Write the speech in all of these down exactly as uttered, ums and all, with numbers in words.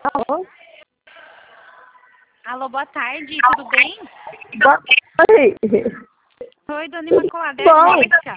Alô? Alô, boa tarde, tudo bem? Boa tarde. Oi, dona Imaculada, é Bom. a Jéssica.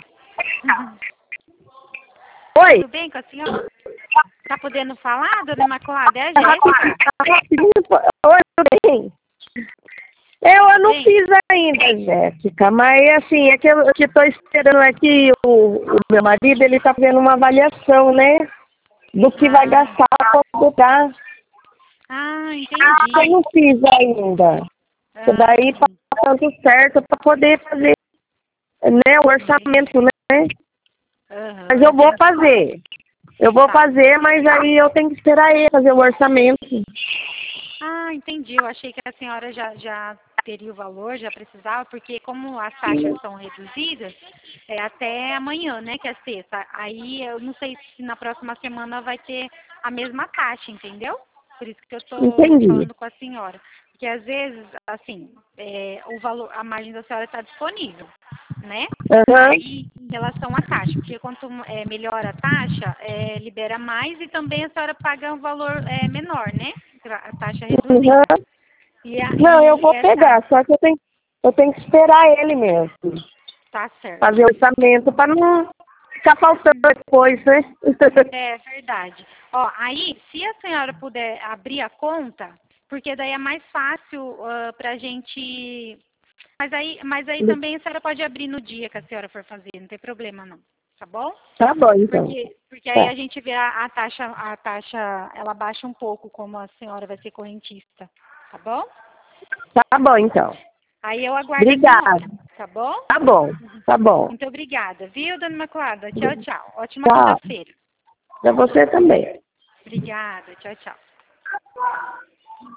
Oi. Tudo bem com a senhora? Tá podendo falar, dona Imaculada? É a Jéssica. Oi, tudo bem? Eu, eu não Bem? fiz ainda, Jéssica, mas assim, é que eu que estou esperando aqui, o, o meu marido, ele está fazendo uma avaliação, né? Do que vai Ah, gastar para comprar. ah, Eu entendi. não fiz ainda. Isso Ah, daí tá sim. dando certo para poder fazer, né, o orçamento, né? Mas Aham, eu vou entendi. fazer. Eu vou Tá. fazer, mas aí eu tenho que esperar ele fazer o orçamento. Ah, entendi. Eu achei que a senhora já, já teria o valor, já precisava, porque como as taxas são reduzidas, é até amanhã, né, que é sexta. Aí eu não sei se na próxima semana vai ter a mesma taxa, entendeu? Por isso que eu estou Entendi. falando com a senhora. Porque às vezes, assim, é, o valor, a margem da senhora está disponível, né? Aham. Aí, em relação à taxa, porque quanto é, melhor a taxa, é, libera mais e também a senhora paga um valor é, menor, né? A taxa reduzida. Aham. E Não, eu aí, vou essa, pegar, só que eu tenho, eu tenho que esperar ele mesmo. tá certo. Fazer o orçamento para não ficar faltando depois, né? É verdade. Ó, aí, se a senhora puder abrir a conta, porque daí é mais fácil para a gente. Mas aí, mas aí também a senhora pode abrir no dia que a senhora for fazer, não tem problema não, tá bom? Tá bom, então. Porque, porque aí Tá. a gente vê a, a taxa, a taxa, ela baixa um pouco, como a senhora vai ser correntista, tá bom? Tá bom, então. Aí eu aguardo a Obrigada. senhora, tá bom? Tá bom. Tá bom. Muito obrigada, viu, dona Imaculada? Tchau, tchau. Ótima Tchau. quinta-feira. Pra você também. Obrigada, tchau, tchau.